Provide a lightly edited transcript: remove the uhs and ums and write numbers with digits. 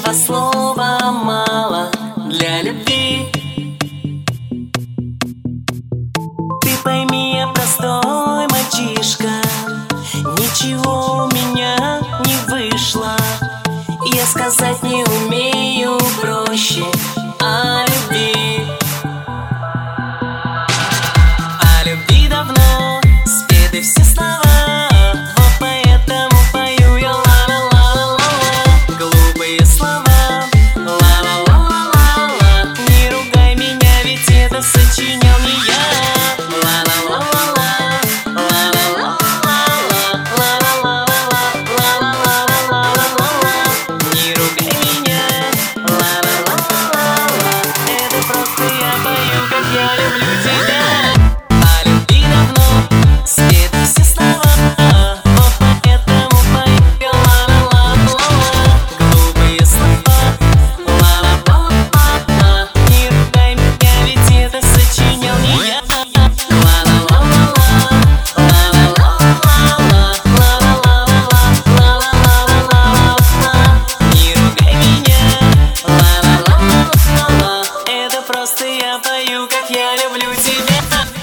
Этого слова мало для любви. Ты пойми, я простой мальчишка, ничего у меня не вышло. Я сказать не умею проще о любви. О любви давно спеты все слова, вот поэтому пою я ла-ла-ла-ла-ла. Глупые слова, ла-ла-ла-ла-ла-ла. Не ругай меня, ведь это сочинял не я. Я люблю тебя. О любви давно спеты все слова, вот поэтому пою я ла-ла-ла-ла-ла. Глупые слова, ла-ла-ла-ла-ла. Не ругай меня, ведь это сочинял не я. Не ругай меня, ла-ла-ла-ла-ла-ла. Это просто я пою, как я люблю тебя.